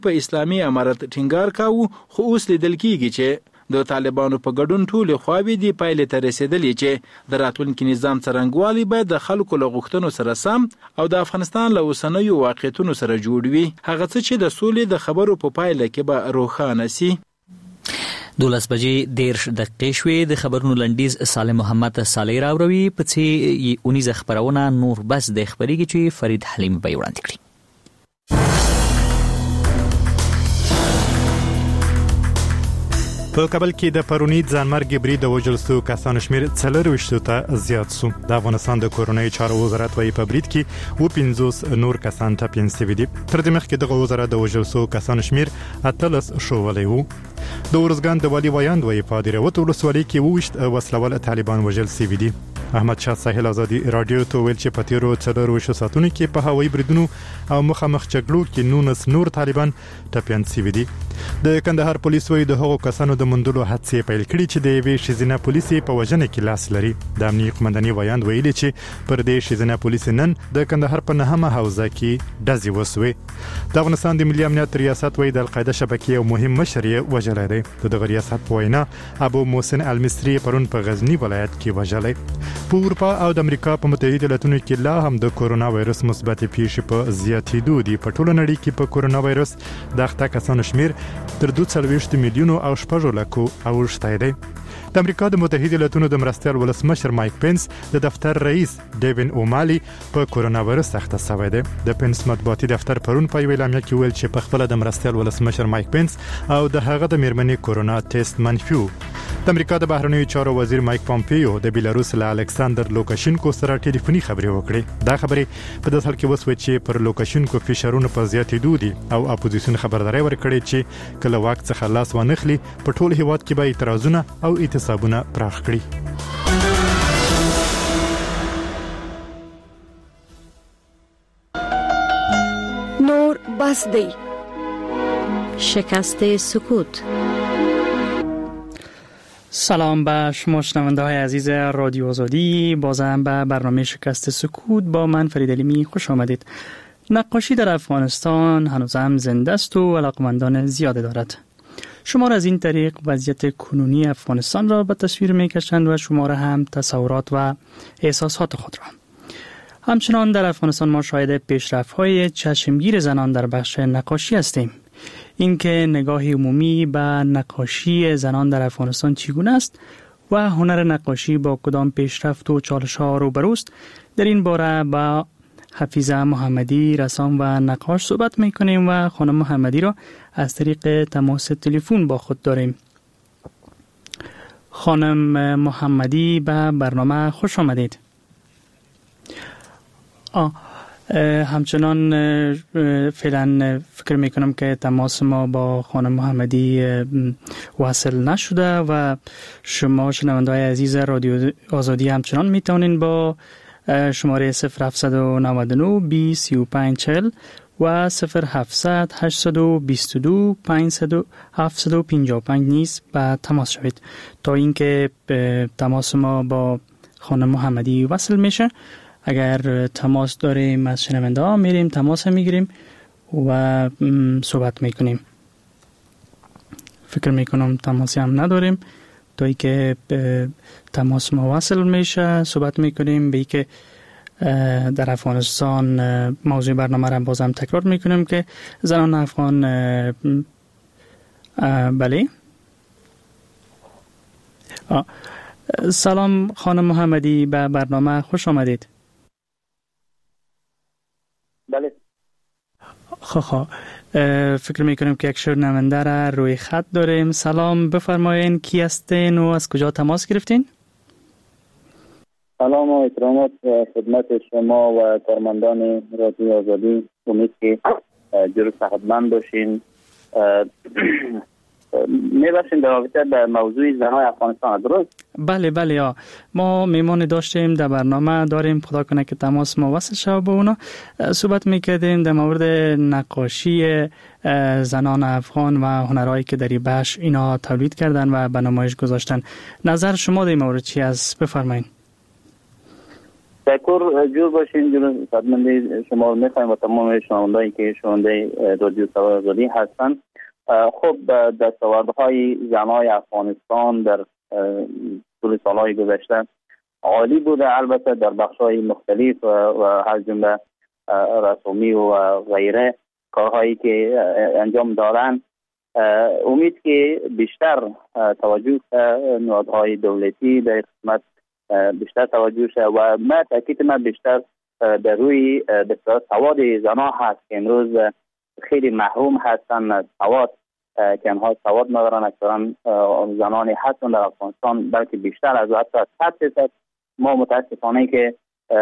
په اسلامي امارت ټینګار کاوه، خو اوس لیدل کیږي چې د طالبانو په ګډون ټول خواوې دی پایلې ته رسیدلې چې د راتلونکي نظام څرنګوالي باید د خلکو له غوښتنو سره سم او د افغانستان له اوسنیو واقعیتونو سره جوړ وي، هغه څه چې د سولې د خبرو په پایله کې به روښانه سي. 12 بجې 10 دقیقې شوې. د خبرونو لنډیز سالم محمد صالح راوروي په څه اونیزه خبرونه نور بس د خبرېږي چې فرید حلیم به وړاندې کړي. په کابل کې د پرونی ځانمرګ برید د وژل شو کسانو شمېر 24 ته زیات شو. د افغانستان د کورونای چارو وزارت وايي په برید کې 50 نور کسان ټپین شوي دي. تر دې مخکې د وزارت د وژل شو کسانو شمېر 18 شولی وو. د ورزګان د والی وایاند وايي په دریوت ولسوالۍ کې 20 وسلوال طالبان وژل شوي دي. احمد شاه ساحل آزادي رادیو ته ویل چې په تیرو 4 ساعتونو کې په هوایي بریدونو او مخامخ جګړو کې 19 نور طالبان ټپیان شوي دي. د کندهار پولیس وايي د هغو کسانو د مندلو هڅې پیل کړي چې د یوې ښځینه پولیسې په وژنه کې لاس لري. د امنیت قومندانۍ وایاند ویلي چې پر دې ښځینه پولیسې نن د کندهار په 9مه حوزه کې ډزې وسوې. د افغانستان د ملي امنیت ریاست وايي د القاعده شبکې یو مهم مشر یې وژلی دی. دغه ریاست په وینا ابو محسن المصری پرون په غزنی ولایت کې وژلی. په اروپا او د امریکا په متحده ایالاتونو کې لا هم د کورونا وایرس مثبت پیښې په زیاتېدو دي. په ټوله نړۍ کې په کورونا وایرس د اخته کسانو شمېر تر 240 میلیونو او 6 لکو اوښتی دی. د امریکا د متحده ایالاتونو د مرستیال ولسمشر مایک پنس د دفتر رئیس ډیوین اومالي په کورونا وایرس اخته شوی دی. د پنس مطبوعاتي دفتر پرون په یو اعلامیه کې ویل چې په خپل د مرستیال ولسمشر مایک پنس او د هغه د میرمنې کورونا ټیسټ منفي. د امریکا د بهرنیو چارو وزیر مایک پامپیو د بیلاروس له الکساندر لوکاشینکو سره ټلیفوني خبرې وکړې. دا خبرې په داسې حال کې وسوې چې پر لوکاشینکو فشارونه په زیاتېدو دي او اپوزیسیون خبرداري ورکړې چې کله واک څخه لاس وانخلي په ټول هیواد کې به اعتراضونه او اعتصابونه پراخ کړي. نور بس دی. شکست سکوت. سلام به شما شنونده های عزیز رادیو آزادی. بازم به برنامه شکست سکوت با من فرید حلیمی خوش آمدید. نقاشی در افغانستان هنوز هم زنده است و علاقمندان زیاده دارد. شمار از این طریق وضعیت کنونی افغانستان را به تصویر می‌کشند و شمار هم تصورات و احساسات خود را. همچنان در افغانستان ما شاهد پیشرفت‌های چشمگیر زنان در بخش نقاشی هستیم. اینکه نگاه عمومی به نقاشی زنان در افغانستان چگونه است و هنر نقاشی با کدام پیشرفت و چالش‌ها روبروست، در این باره با حفیظه محمدی رسام و نقاش صحبت میکنیم و خانم محمدی را از طریق تماس تلفن با خود داریم. خانم محمدی به برنامه خوش آمدید. همچنان فعلا فکر میکنم که تماس ما با خانم محمدی واصل نشده و شما شنونده‌های عزیز رادیو آزادی همچنان میتونین با شماره 0799 20 35 40 و 0700 822 755 نیز به تماس شوید. تا اینکه تماس ما با خانم محمدی وصل میشه، اگر تماس داریم از شنونده ها میریم تماس میگیریم و صحبت میکنیم. فکر میکنم تماسی هم نداریم. تا اینکه تماس ما وصل میشه صحبت میکنیم. به اینکه در افغانستان موضوع برنامه را بازم تکرار میکنیم که زنان افغان بله. سلام خانم محمدی، به برنامه خوش آمدید. بله. فکر میکنیم که یک شنونده را روی خط داریم. سلام، بفرمایین کی هستین و از کجا تماس گرفتین؟ سلام و احترامات خدمت شما و کارمندان رادیو آزادی. امید که جلو صحتمند باشین. میبخشین در رابطه به موضوع زنهای افغانستان، درست؟ بله ما میمون داشتیم در برنامه داریم، خدا کنه که تماس ما وصل شد با اونا. صحبت میکردیم در مورد نقاشی زنان افغان و هنرهایی که در این بخش اینا تولید کردن و به نمایش گذاشتن. نظر شما در این مورد چی است؟ بفرمایید. تشکر. جور باشین. جور خدمت شما میخوایم و تمام شنوندهایی که شنونده رادیو صدای آزادی هستند. خب دستاوردهای زنای افغانستان در طول سالهای گذشته عالی بوده، البته در بخش‌های مختلف و از جمله رسومی و غیره کارهایی که انجام دادن. امید که بیشتر توجه نهادهای دولتی در خدمت بیشتر توجه شد و تاکید من بیشتر در روی سواد زنان هست که امروز خیلی محروم هستن از سواد، که انها سواد ندارن. اکثرا زنانی هستن در افغانستان بلکه بیشتر از حتی 100% ما متاسفانه که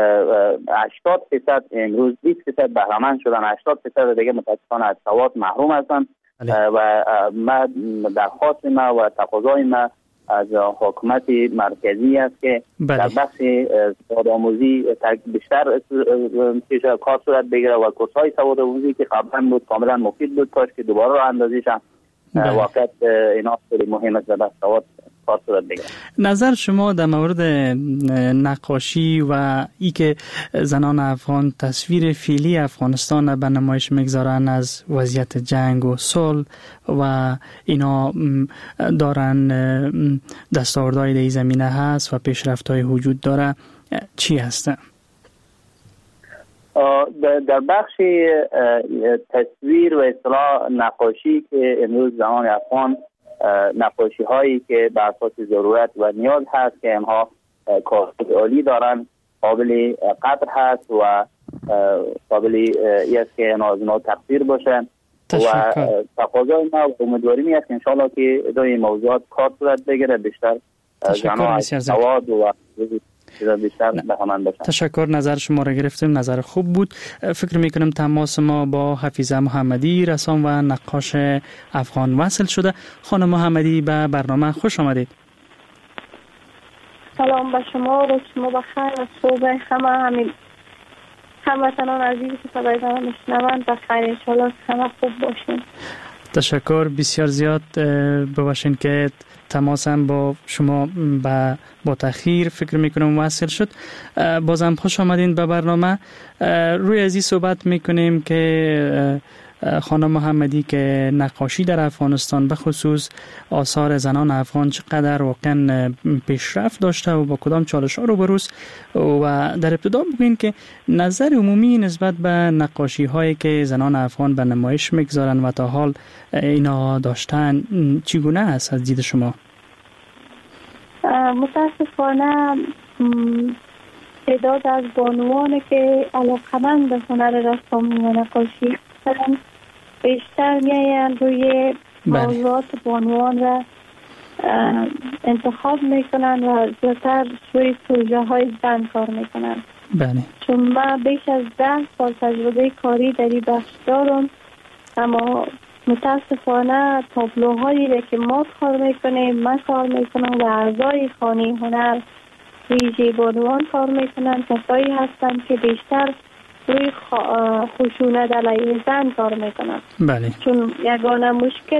80% امروز 20% بهره‌مند شدن، 80% دیگه متاسفانه از سواد محروم هستن. و ما درخواست ما و تقاضای ما از حکومت مرکزی است که در بخش سوادآموزی بیشتر کار صورت بگیره و کورس‌های سوادآموزی که قبلا بود کاملا مفید بود کاش که دوباره راه اندازی شد. واقعا اینا خیلی مهم است در سواد کار صورت بگیره. نظر شما در مورد نقاشی و ای که زنان افغان تصویر فعلی افغانستان به نمایش میگذارن از وضعیت جنگ و صلح و اینا دارن دستاوردهای در زمینه هست و پیشرفت‌های وجود داره، چی هستن؟ در بخش تصویر و اصطلاح نقاشی که امروز زنان افغان نقاشی هایی که بر اساس ضرورت و نیاز هست که اینها کاربرد عالی دارن، قابل قدر هست و قابل است که اینا تقدیر باشن و تقاضای ما و امیدواری است که انشاءالله که ادای موضوعات کار صورت بگیره، بیشتر زنان از سواد و بیشتر بهمان باشن. تشکر. نظر شما را گرفتیم، نظر خوب بود. فکر میکنم تماس ما با حفیظه محمدی رسام و نقاش افغان وصل شده. خانم محمدی به برنامه خوش آمدید. سلام به شما، روز شما بخیر و صبح همین هموطنان عزیزی که صدای من میشنوند بخیر، انشالله همه خوب باشین. تشکر بسیار زیاد. ببخشید که تماسم با شما با تأخیر فکر میکنم وصل شد. بازم خوش آمدین به برنامه. روی ازی صحبت میکنیم که خانم محمدی که نقاشی در افغانستان به خصوص آثار زنان افغان چقدر واقعا پیشرفت داشته و با کدام چالش‌ها روبروست و در ابتدا بگوین که نظر عمومی نسبت به نقاشی هایی که زنان افغان به نمایش میگذارن و تا حال اینا داشتن چگونه است از دید شما؟ متاسفانه تعداد از بانوان که علاقه‌مند به هنر رسامی و نقاشی هستند بیشتر میاین روی موضوعات بانوان را انتخاب میکنن و زیادتر روی پروژه های زن کار میکنن. بله. چون من بیش از 10 سال تجربه کاری در این بخش دارم، اما متاسفانه تابلوهایی را که ما کار میکنیم، من کار میکنم و اعضای خانه هنر ویژه بانوان کار میکنن، کسایی هستن که بیشتر روی خشونت علیه زن کار میکنن. بله. چون یگانه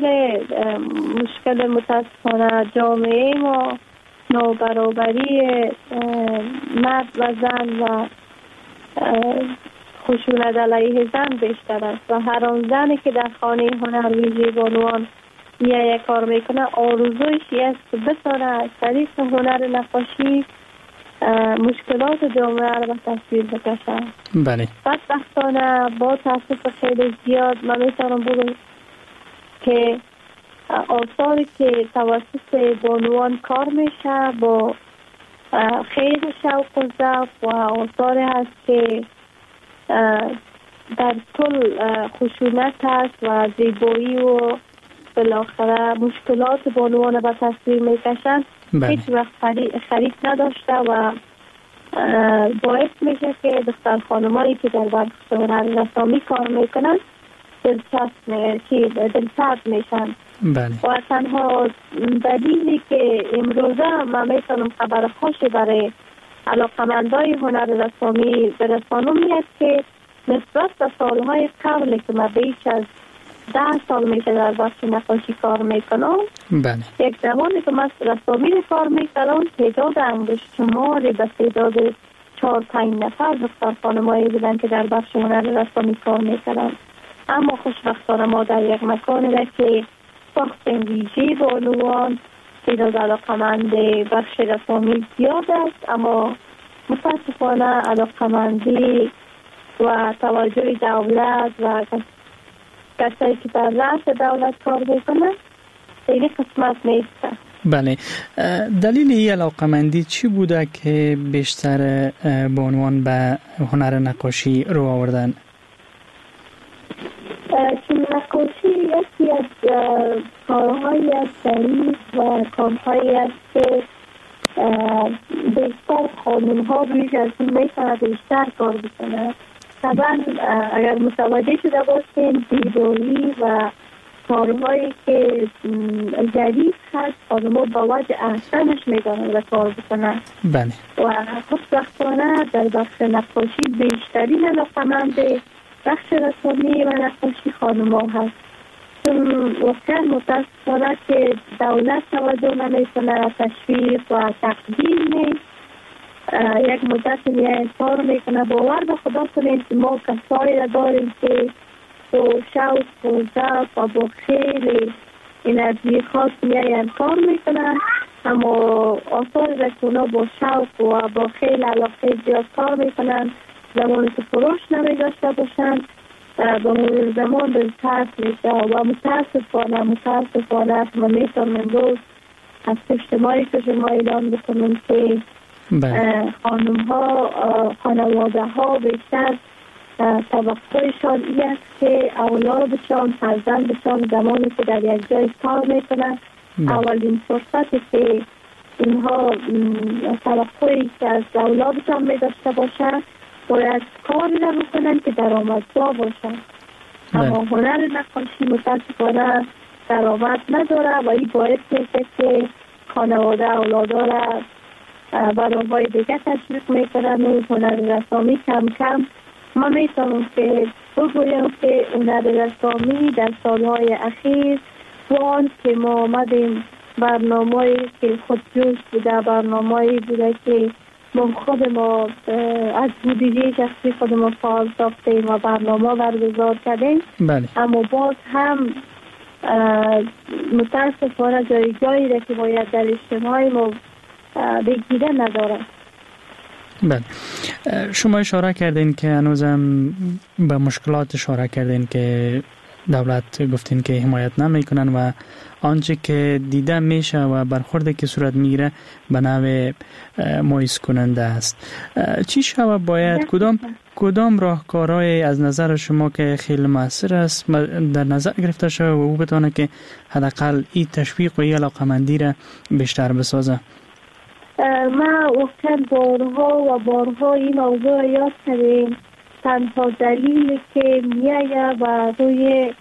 مشکل متاسفانه جامعه ما نابرابری مرد و زن و خشونت علیه زن بیشتر است و هر آن زنی که در خانه هنر ویژه بانوان یک کار میکنه آرزویش است که بتونه از طریق هنر نقاشی مشکلات جامعه را به تصویر بکشن. بله. بدبختانه با تاسف خیلی زیاد من میتونم بگم که آثاری که توسط بانوان کار میشه با خیلی شوق و ذوق و آثاری هست که در طول خشونت هست و زیبایی و بالاخره مشکلات بانوان به تصویر میکشن. هیچ وقت خرید نداشته و باعث میشه که دختر خانمایی که در بخش هنر رسامی کار میکنن دلسرد میشن. بله. و تنها دلیلی که امروزه من میتونم خبر خوشی برای علاقمندای هنر رسامی برسانم است که نسبت به سالهای قبل که من بیش از 10 سال میشه در بخش نقاشی کار میکنم. بله. یک زمانی که من رسامی کار میکنم تعداد انگشت شماری به تعداد 4-5 نفر دختر خانمایی بودن که در بخش هنر رسامی کار میکردن. اما خوشبختانه ما در یک مکانی را که ساخت ویژه بانوان تعداد علاقمند بخش رسامی زیاد است، اما متاسفانه علاقمندی و توجه دولت و کسایی که در رأس دولت کار میکنن خیلی قسمت نیست. بله، دلیل این علاقمندی چی بوده که بیشتر بانوان به هنر نقاشی رو آوردن؟ چون نقاشی یکی از کارهایی از ظریف و کارهایی است که بیشتر خانم‌ها رویش از این میتونه بیشتر کار بکنه. طبعا اگر متوجه شده باشیم زیبایی و کارهایی که ظریف هست خانم‌ها با وجه احسنش میدانند و کار بکنن. بله. و خوشبختانه در بخش نقاشی بیشترین علاقمند بخش رسامی و نقاشی خانم‌ها هست. چون واقعا متاسفانه که دولت توجه نمیکنه، تشویق و تقدیم نیست. یک مدت میای کار میکنه. باور به خدا کنید ما کسایی را داریم که با شوق و ذوق و با خیلی انرژی خاص میای کار میکنن، اما آثار رسونا با شوق و با خیلی علاقه زیاد کار میکنن. زمانی که فروش نمیداشته باشن با مرور زمان دلترس میشه و متاسفانه ما میتونم امروز از اجتماعی که شما اعلام بکنم که خانم ها خانواده ها بیشتر توقعشان این است که اولادشان فرزندشان زمانی که در یک جای کار میکنن اولین فرصتی که اینها توقعی که از اولادشان میداشته باشن باید کاری را بکنن که درآمدزا باشن. اما هنر نقاشی متاسفانه درآمد نداره و این باعث میشه که خانواده اولادا را برای دیگه تشویق میکنن و هنر رسامی کم کم ما میتونم که بگویم که هنر رسامی در سالهای اخیر وان که ما آمدیم برنامه‌ای که خودجوش بوده، برنامه‌ای بوده که ما خود ما از بودجه شخصی خود ما فعال ساختیم و برنامه برگزار کردیم. بله. اما باز هم متاسفانه جایی را که باید در اجتماعی ما بگیره نداره. بله، شما اشاره کردین که هنوزم به مشکلات اشاره کردین که دولت گفتین که حمایت نمیکنن و آنچه که دیده میشه و برخوردی که صورت میگیره به نوع مایوس کننده است. چی شود باید کدام راهکارهای از نظر شما که خیلی موثر است در نظر گرفته شود و او بتونه که حداقل این تشویق و این علاقمندی را بیشتر بسازه؟ ما واقعا بارها این موضوع یاد کردیم. تنها دلیلی که میایه و روی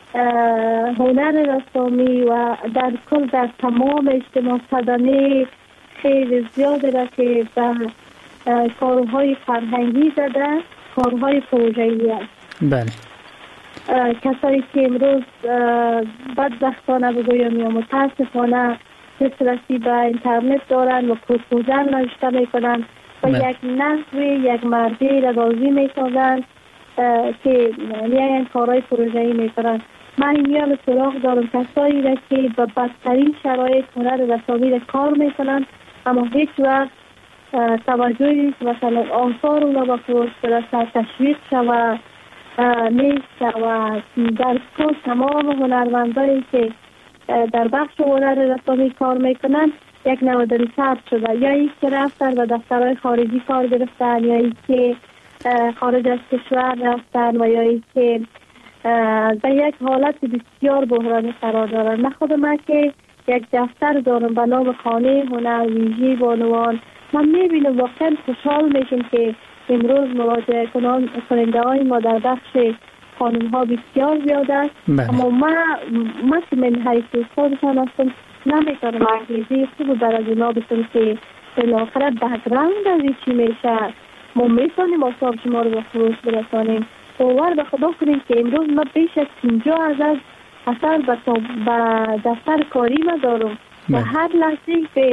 هنر رسامی و در کل در تمام اجتماع صدمه خیلی زیاده را که به کارهای فرهنگی زده، کارهای پروژه‌ای است. بله. کسایی که امروز بدبختانه بگویم یا متاسفانه دسترسی به اینترنت دارن و پروپوزل نوشته میکنن و یک نحو یک مردی را راضی میسازن که میاین کارهای پروژه‌ای میکنن. من میان سراغ دارم کسایی را که به بدترین شرایط هنر رسامی را کار میکنن، اما هیچ وقت توجهی مثلا آثار اونا با فروش برسه، تشویق شود نیست و در کل تمام هنرمندایی که در بخش هنر رسامی کار میکنن یک نوع دلسرد شده، یا این که رفتن و دفترهای خارجی کار گرفتن، یا این که خارج از کشور رفتن و یا این که در یک حالت بسیار بحرانی قرار دارن. من خود من که یک دفتر دارم به نام خانه هنر ویژه بانوان، من میبینم واقعا خوشحال میشم که امروز مراجعه کننده های ما در بخش خانم ها بسیار زیاد است. اما ما که من حیث خودشان هستم نمیتونم انگیزی خوب برای اونا بسیم که بالاخره بک‌گراند از چی میشه ما میتونیم آثار شما رو به فروش برسانیم. باور به خدا کنیم که امروز ما بیش از 50 اثر به دفتر کاری ما دارم و هر لحظه به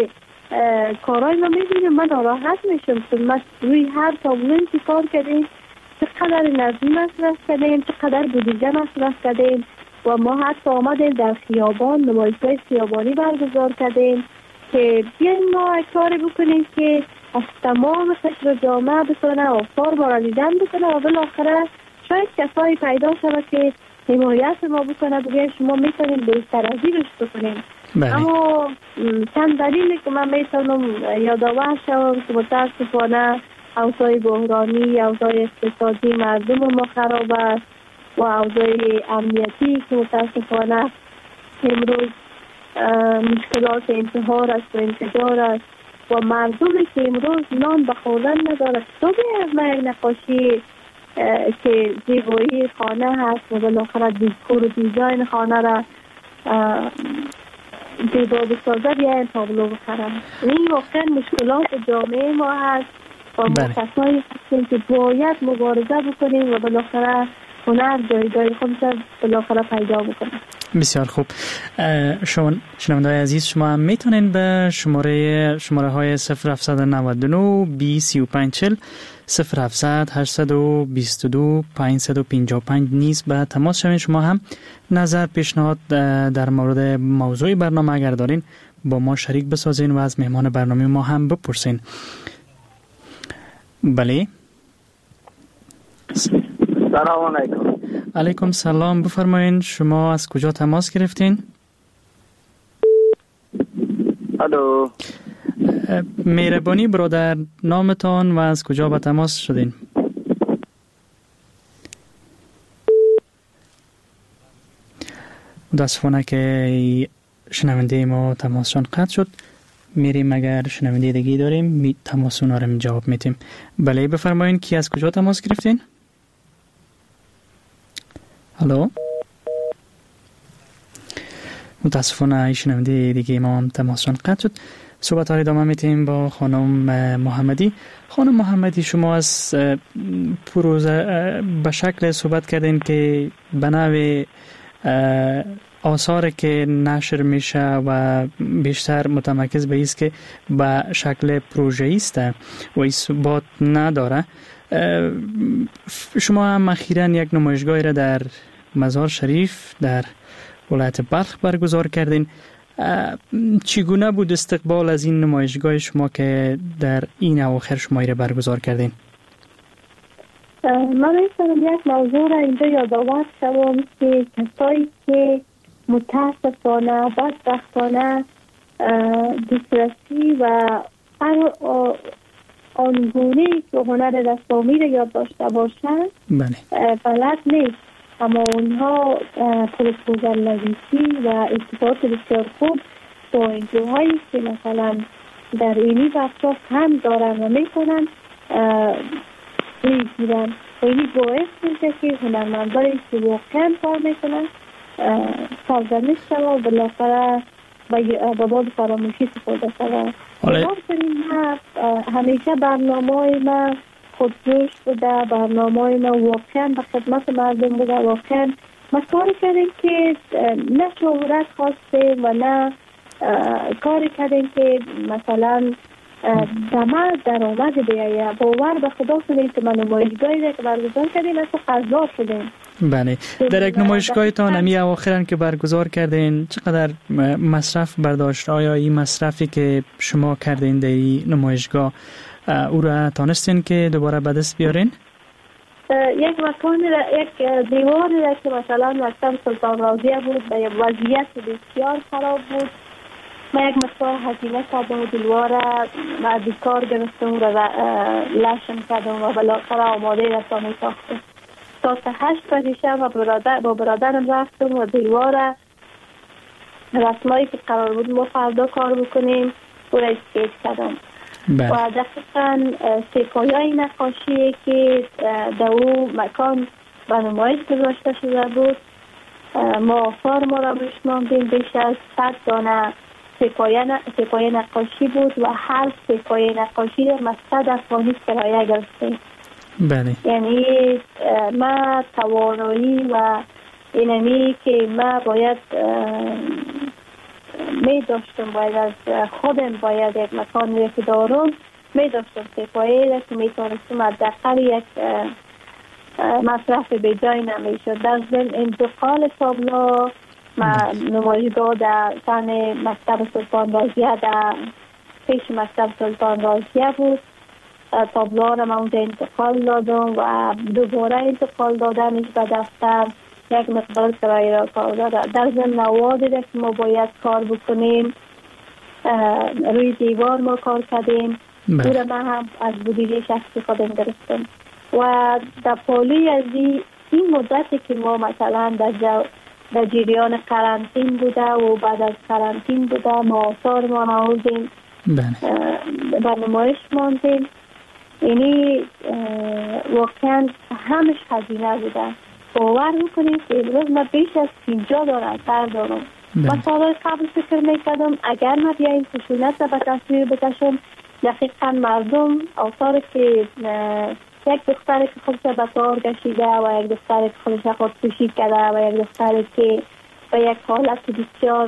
کارهای ما میبینیم من ناراحت میشم که ما روی هر تابلوی که کار کردیم چقدر نظمی مصرف کردیم، چقدر بودجه مصرف کردیم و ما حتی آمدیم در خیابان نمایش‌های خیابانی برگزار کردیم که بیایم ما کاری بکنیم که از تمام قشر جامعه بتونه آثار ما را دیدن بکنه و بالاخره شاید کسایی پیدا شود که حمایت ما بکنه بگه شما میتونیم بهتر از اینش بکنیم. اما چند دلیلی که من میتونم یادآور شوم که متاسفانه اوضاع بحرانی، اوضاع اقتصادی مردم ما خراب است و اوضاع امنیتی که متاسفانه امروز مشکلات انتحار است و انفجار است و مردمی که امروز نان به خوردن ندارد. تو از من یک نقاشی که زیبایی خانه هست و بالاخره دیکور و دیزاین خانه را زیبا بسازد یا این تابلو بخرم. این واقعا مشکلات جامعه ما هست و ما کسایی هستیم که باید مبارزه بکنیم و بالاخره هنر جایگاه خودش بالاخره پیدا بکنه. بسیار خوب. شنونده‌های عزیز شما هم میتونین به شماره های 0799 203540 0700 822 555 نیز به تماس شوین. شما هم نظر پیشنهاد در مورد موضوع برنامه اگر دارین با ما شریک بسازین و از مهمان برنامه ما هم بپرسین. بله. سلام علیکم. علیکم سلام. بفرمایین شما از کجا تماس گرفتین؟ الو. مهربانی برادر نامتان و از کجا به تماس شدین؟ متاسفانه که شنونده ما تماسشان قطع شد. میریم اگر شنونده دیگه داریم تماس اونا رو جواب میتیم. بله بفرمایین کی از کجا تماس گرفتین؟ الو. متاسفانه شنونده دیگه ما هم تماسشان قطع شد. صحبت ها ادامه میتیم با خانم محمدی. خانم محمدی شما از پروژه به شکل صحبت کردین که به نوع آثار که نشر میشه و بیشتر متمرکز به است که به شکل پروژه‌ای است و اثبات نداره. شما هم اخیراً یک نمایشگاهی را در مزار شریف در ولایت بلخ برگزار کردین. چگونه بود استقبال از این نمایشگاه شما که در این اواخر شما را برگزار کردین؟ من می‌خواستم یک موضوع را اینجا یادآور شوم که کسایی که متاسفانه بدبختانه دسترسی و آنگونه که هنر رسامی را یاد داشته باشند بلد نیست، اما اونها پروپوزال نویسی و ارتباط بسیار خوب با انجوهایی که مثلا در اینی بخشا هم دارن و میکنن میگیرن و اینی باعث میشه که هنرمندایی که واقعا کار میکنن سرزنش شد و بالاخره با باد فراموشی سپرده شد. همیشه برنامه‌های ما خودجوش بوده، برنامه‌های ما واقعا به خدمت مردم بوده، واقعا ما کاری کردیم که نه شهرت خواستیم و نه کاری کردیم که مثلا درآمد بیایه. باور به خدا کنید که من نمایشگاهی را که برگزار کردیم از قضا شدیم. بله. در یک نمایشگاهتان همی اواخرا که برگزار کردین چقدر مصرف برداشت؟ آیا این مصرفی که شما کردین در این نمایشگاه او را تانستین که دوباره به دست بیارین؟ یک مکانی را، یک دیواری را که مثلا مکتب سلطان راضیه بود به وضعیت بسیار خراب بود، من یک مقدار هزینه کردم و دیوار را بیکار گرفتم و لشم کردم و بالاخره آماده رسانه ساختم. ساعت 8 بجه شب با برادرم رفتم و دیوار رسمایی که قرار بود ما فردا کار بکنیم او را اسکیچ کردم. و دقیقا سکایای نقاشی که در او مکان به نمایش گذاشته شده بود ما آثار ما را بشماندیم. بیش از 100 دانه سکای نقاشی بود و هر سکای نقاشی در ما 100 افغانی کرایه گرفتیم. بله. یعنی ما توانایی و اینمی که ما باید می داشتم باید از خودم باید یک مکانی که دارم می داشتم سپایی که می تانستم از دقل یک مصرف به جای نمی شد. در ضمن انتقال تابلو نمایشگاه در سن مکتب سلطان رازیه در پیش مکتب سلطان رازیه بود. تابلو را من اونجا انتقال دادم و دوباره انتقال دادنش به دفتر یک مقدار کرایه را کار داد. در ضمن نوادی که ما باید کار بکنیم روی دیوار ما کار کردیم او را من هم از بودجه شخصی خودم گرفتم و در پالی از این مدتی که ما مثلا در جریان قرنطین بوده و بعد از قرنطین بوده ما آثار ما نهوزیم و نمایش ماندیم. یعنی واقعا همش خزینه بوده. باور میکنید که امروز من بیش از 50 دانه اثر دارم. من سالهای قبل فکر میکردم اگر من بیایم خشونت به تصویر بکشم دقیقا مردم آثار که یک دختری که خودش به کار کشیده و یک دختری که خودش خودکشی کرده و یک دختری که به یک حالت بسیار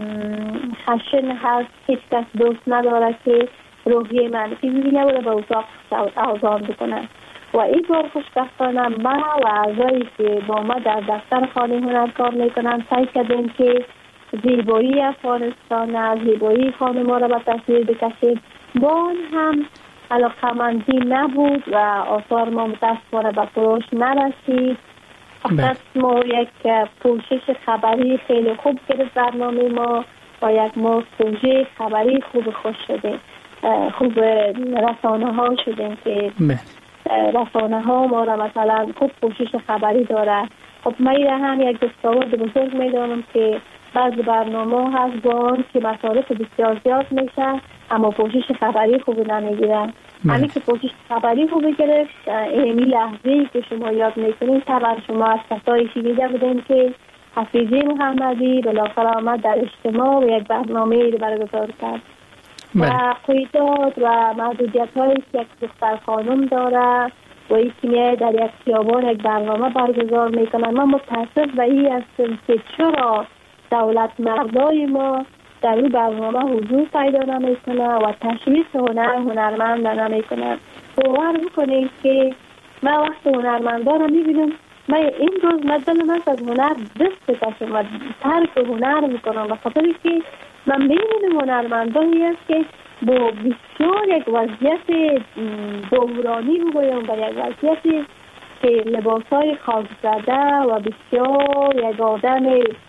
خشن هست هیچ کس دوست نداره که روحی منفی میبینه و به اتاق آزاد بکنه و این بار خوشبختانه من و اعضایی که با ما در دفتر خانه هنر کار میکنن سعی کردیم که زیبایی افغانستان زیبایی خانه ما را به تصویر بکشیم. با آن هم علاقمندی نبود و آثار ما متاسفانه به فروش نرسید. فقط ما یک پوشش خبری خیلی خوب گرفت برنامه ما و یک ما پروژه خبری خوش شده خوب رسانه ها شدیم که رسانه ها ما را مثلا خوب پوشش خبری داره. خب من هم یک دستاورد بزرگ میدانم که بعض برنامه هست با آن که مصارف بسیار زیاد میشه اما پوشش خبری خوب نمیگیرن. همین که پوشش خبری خوب گرفت این لحظه‌ای که شما یاد میکنید طبعا شما از کسایی شنیده بودین که حفیظی محمدی بالاخره آمد در اجتماع و یک برنامه رو برگزار کرد و قیدات و محدودیت هایی که یک دختر خانم داره و این که در یک خیابان یک برنامه برگزار میکنن. من متاسف به این هستم که چرا دولت مردای ما در این برنامه حضور پیدا نمیکنه و تشویق هنرمند نمیکنه. باور بکنید که من وقت هنرمندا رو میبینم من این روز دلم است از هنر دست بکشم و ترک هنر میکنم و خاطری که من میبینم هنرمندایی است که با بسیار یک وضعیت بحرانی بگویم و یک وضعیتی که لباسای خاک زده و بسیار یک آدم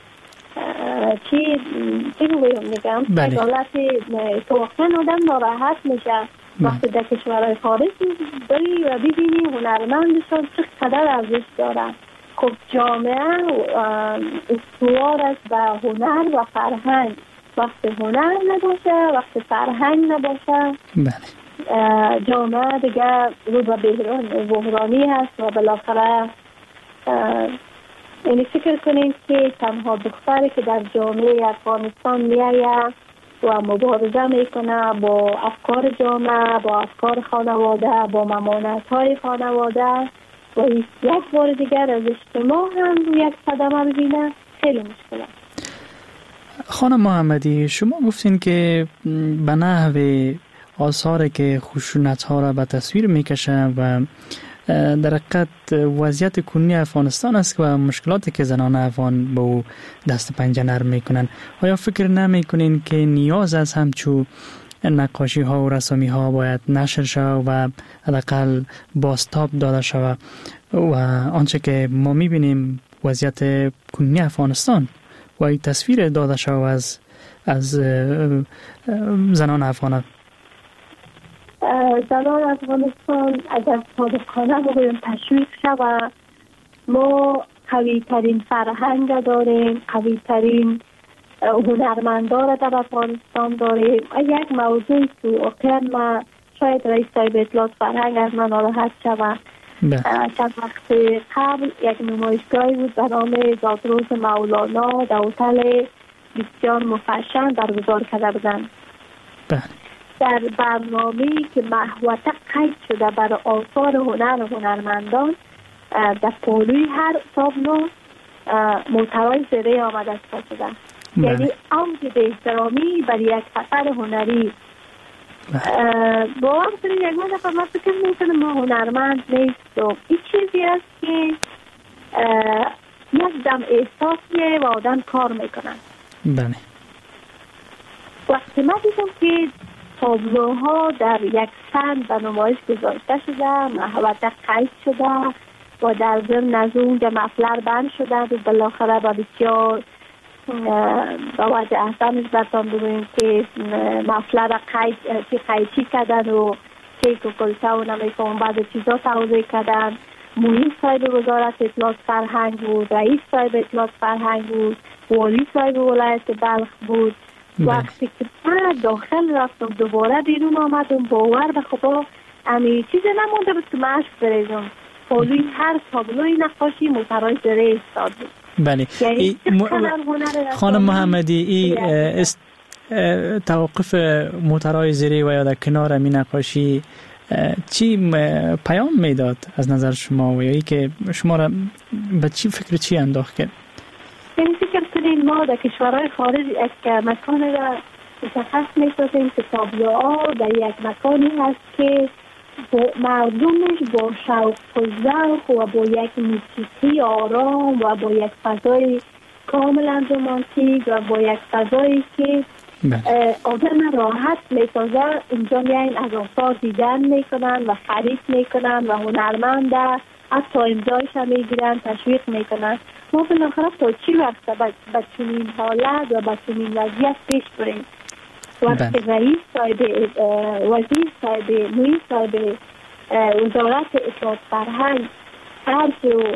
چی بگویم نگم حالت واقعا آدم ناراحت میشه وقتی در کشورهای خارج بری و ببینی هنرمندشان چقدر ارزش داره. خب جامعه استوار است به هنر و فرهنگ. وقتی هنر نباشه وقتی فرهنگ نباشه جامعه دیگه رو به بحرانی هست و بالاخره یعنی فکر کنید که تنها دختری که در جامعه افغانستان میآید و مبارزه میکنه با افکار جامعه با افکار خانواده با ممانعت های خانواده و یک بار دیگر از اجتماع هم یک صدمه ببینه خیلی مشکل. خانم محمدی شما گفتین که به نحو آثاری که خشونت ها را به تصویر میکشه و در حقیقت وضعیت کنونی افغانستان است و مشکلاتی که زنان افغان با او دست پنجه نرم میکنن. آیا فکر نمیکنین که نیاز از همچو نقاشی ها و رسامی ها باید نشر شود و حداقل بازتاب داده شود و آنچه که ما میبینیم وضعیت کنونی افغانستان و این تصویر داده شود از زنان افغان؟ زنان افغانستان اگر صادقانه بگویم تشویق شود ما قوی ترین فرهنگ داریم قوی ترین هنرمندا را در افغانستان داریم. یک موضوعی که واقعا ما شاید رئیس صاحب اطلاعات فرهنگ از من ناراحت شود چند وقت قبل یک نمایشگاهی بود به نام زادروز مولانا در هتل بسیار مفشن برگزار کرده بودند. در برنامه‌ای که محوطه قید شده برای آثار هنر و هنرمندان در پولوی هر تابلو محتوای زیره‌ای آمده شده یعنی اوج به احترامی بر یک اثر هنری. باور کنید یک دفعه من فکر میکنم ما هنرمند نیستم. این چیزی است که یک دم احساسیه و آدم کار میکنن. بله. وقتی من دیدم که تابلوها در یک سند به نمایش گذاشته شده، محوطه قید شده و در ضمن از اونجا مفلر بند شده و بالاخره با بسیار با وجه احسانش برتان بگویم که مفلر قیدی کردن و کیک و کلچه و نمیفهم بعض چیزا توضیح کردن. محیط صاحب وزارت اطلاعات فرهنگ بود، رئیس صاحب اطلاعات فرهنگ بود، والی صاحب ولایت بلخ بود. وقتی که من داخل رفتم دوباره بیرون آمدم باور به خدا امی چیز نمونده بود که مشق بریزم. پولوی هر تابلوی نقاشی موترای زره استاد بود. بله. خانم محمدی توقف موترای زره و یا در کنار امی نقاشی چی پیام میداد از نظر شما و یا ای که شما را به چی فکر چی انداخت کرد؟ یعنی فکر کنیم ما در کشورهای خارج یک مکان را مشخص می‌سازیم که تابلوها در یک مکانی هست که مردمش با شوق و ذوق و با یک موسیقی آرام و با یک فضای کاملا رمانتیک و با یک فضایی که آدم راحت می‌سازه اینجا میاین از آثار دیدن میکنن و خرید میکنن و هنرمنده حتی امضایش هم میگیرن تشویق میکنن. ما بالاخره تا چی وقت به چنین حالت و به چنین وضعیت پیش بریم؟ وقتی رئیس صاحب وزیر صاحب محیط صاحب وزارت اطلاعات فرهنگ فرض و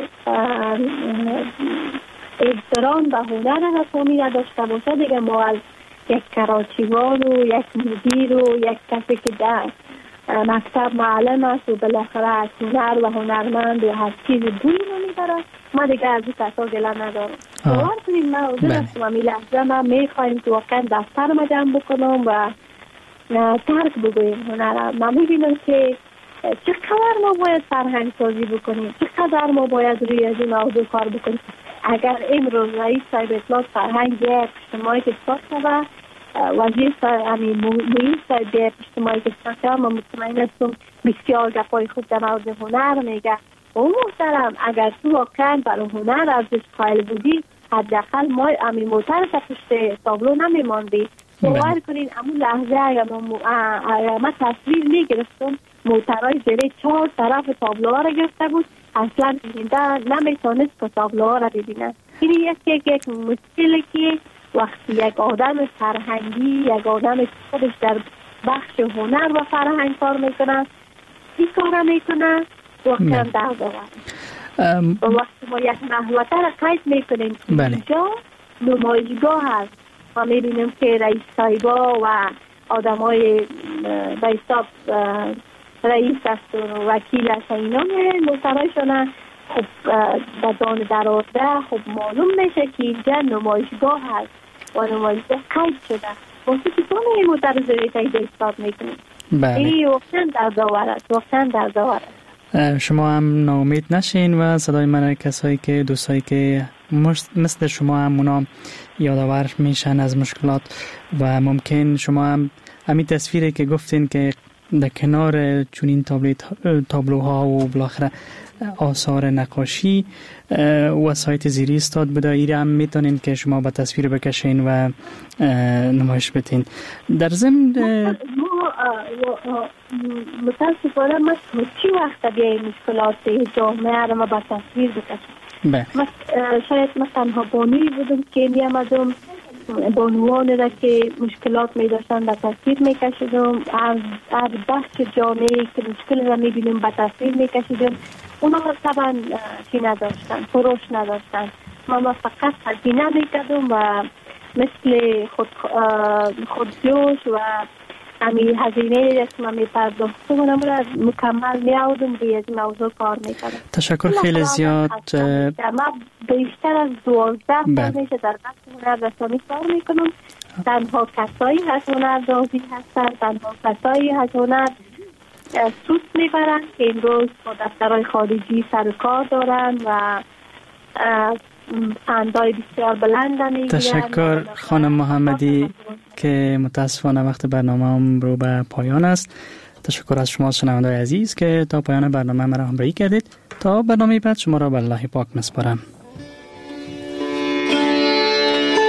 احترام به هنر رسانی نداشته باشه دیگه ما از یک کراچیوان و یک مدیر و یک کسی که در مکتب معلم است و بالاخره از هنر و هنرمند و هر چیز بوی نمیبره ما دیگه از این کسا گله ندارم. باور کنید من حضور هستم امی لحظه من میخوایم که واقعا دفتر ما جمع بکنم و ترک بگویم هنرم. من میبینم که چقدر ما باید فرهنگ سازی بکنیم، چقدر ما باید روی از این موضوع کار بکنیم. اگر امروز رئیس صاحب اطلاعات فرهنگ اجتماعی که ساخت و وزیر محیط صاحب اجتماعی که ساخت ما مطمئن هستم بسیار گپای خوب در مورد هنر میگه. او محترم اگر تو واقعا برای هنر ارزش قائل بودی حداقل ما امی موتر تا پشت تابلو نمیماندی. باور کنین همون لحظه اگر ما تصویر میگرفتم موترهای زره 4 طرف تابلوها را گرفته بود اصلا بیننده نمیتونست که تابلوها را ببینه. این یک مشکلی که وقتی یک آدم فرهنگی یک آدم خودش در بخش هنر و فرهنگ کار میکنه این کار را میکنه واقعا درد آورد. وقتی ما یک محوطه را قید میکنیم اینجا نمایشگاه هست و میبینیم که رئیس صاحبا و آدم های به حساب رئیس است و وکیل است اینا موترایشان خب بدان در آرده خب معلوم میشه که اینجا نمایشگاه هست و نمایشگاه قید شده واسه که تو این موتر زره تایید حساب میکنیم. این واقعا درد آورد، واقعا درد آورد. شما هم ناامید نشین و صدای من کسایی که دوستایی که مثل شما هم اونا یادآور میشن از مشکلات و ممکن شما هم همین تصویری که گفتین که در کنار چونین تابلوها و بالاخره آثار نقاشی و سایت زیری استاد بوده ایره هم میتونین که شما با تصویر بکشین و نمایش بتین. در ضمن متاسفانه ما چی وقت بیایی مشکلات جامعه را ما با تصویر بکشم. شاید من تنها بانوی بودم که میامدم بانوان را که مشکلات می داشتن به تصویر می کشیدم. از بخش جامعه که مشکل را می بینیم به تصویر می کشیدم. اونا طبعا چی نداشتن، فروش نداشتن. ما فقط هزینه می کردم و مثل خودجوش و همی هزینه که من می پرداختم اونم را مکمل می آودم روی از موضوع کار می کردم. تشکر خیلی زیاد. ما بیشتر از 12 سال میشه در بخش هنر رسانی کار می کنم. تنها کسایی از هنر راضی هستن، تنها کسایی از هنر سود میبرن که امروز با دفترهای خارجی سر کار دارن و فندای بسیار بلند میگیرن. تشکر خانم محمدی که متاسفانه وقت برنامه هم رو به پایان است. تشکر از شما شنوندگان عزیز که تا پایان برنامه مرا همراهی کردید. تا برنامه بعد شما را به الله پاک میسپارم.